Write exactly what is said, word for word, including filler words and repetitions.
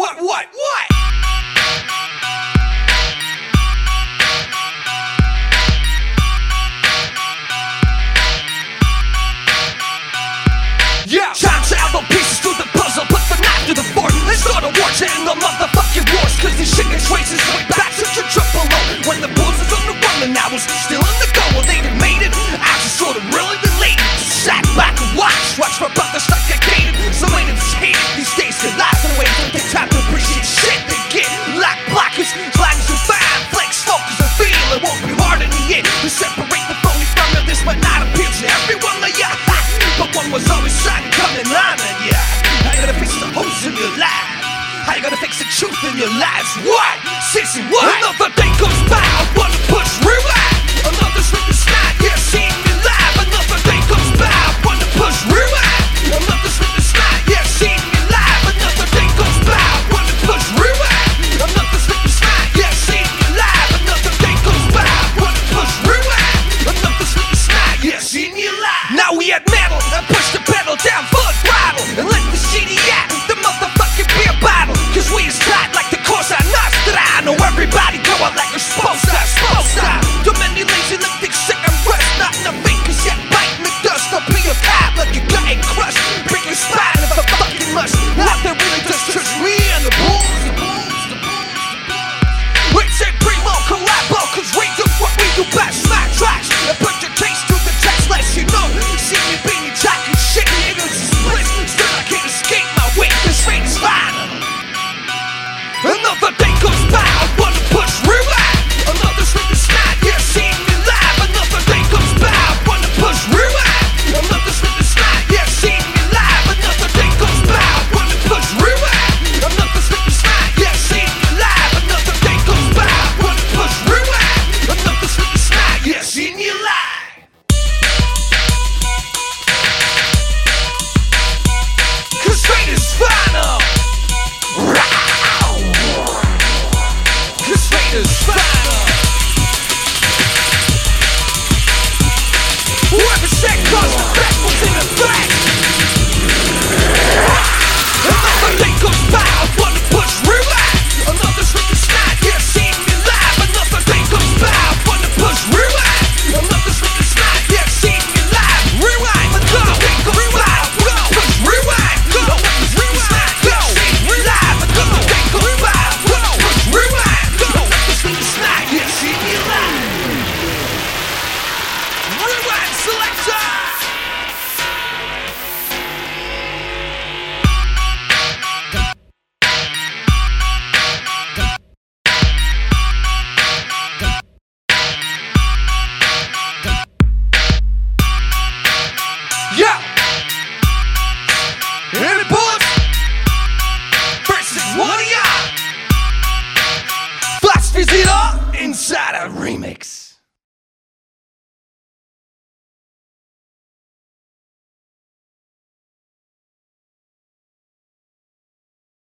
what, what, what? Yeah, chops out the pieces to the puzzle, put the knife to the fork, and start a war to end the motherfucking wars. Cause this shit gets traces way back to the triple O. When the bulls was on the run and I was still in the go. Well, they done made it, I just sort of really delayed it. Sat back and watch, watch my brother start get gated. So ain't it's hated, these days get lost in the way. Don't take time to appreciate shit they get. Like blockers, sliding so fine, flex, focus and feel. It won't be hard in the end to separate the phony from it. This might not appeal to everyone like ya, but one was always trying to come in line, and yeah, I gotta fix the holes in your life. I gotta fix the truth in your lives. What? Sissy, what? Another day goes by, I wanna push rewind. Another slip and slide, yeah, seeing me live. Another day goes by, I wanna push rewind. Another slip and slide, yeah, seeing me live. Another day goes by, I wanna push rewind. Another slip and slide, yeah, seeing me live. Another day goes by, I wanna push rewind. Another slip and slide, yeah, seeing you live. Now we at metal and push the pedal down full throttle and let the C D out the motherfucking beer bottle. Cause we is tight like the Cosa Nostra. I know everybody going like a supposed to, supposed to. Too many lazy lifting sick and rest, not in the fingers yet biting the dust. Don't be a cop like you got a crush. Break your spine if I fucking must. Not that really just trust me and the bulls, the bulls, the bulls, the bulls. We say primo collabo, cause we do what we do best. Smack tracks and put your taste to the text, let you know. See me being talking shit, niggas is split. Still I can't escape my weight, this rate is fine. Another day goes by, I wanna push rewind. Another slip and slide, yeah, seeing me live. Another day goes by, I wanna push rewind. Another slip and slide, yeah, seeing me live. Another day goes by, I wanna push rewind. Another slip and slide, yeah, seeing me live. Another day goes by, I wanna push rewind. Another slip and slide, yeah, seeing you live. Cause fate is final. Cause fate is final. Whoever said cause the fact was in effect. Another day goes by, I wanna push rewind. Another slip and slide, yeah, seeing me live. Another day goes by, I wanna push rewind. Another slip and slide, yeah, seeing me live. Rewind, another day goes by, I wanna push rewind. Another slip and slide, yeah, seeing me live. Another day goes by, I wanna push rewind. Another slip and slide, yeah, seeing me live. Rewind selector. Yeah! Any bullets? Versus one of y'all! Philosophy's it all inside a remix.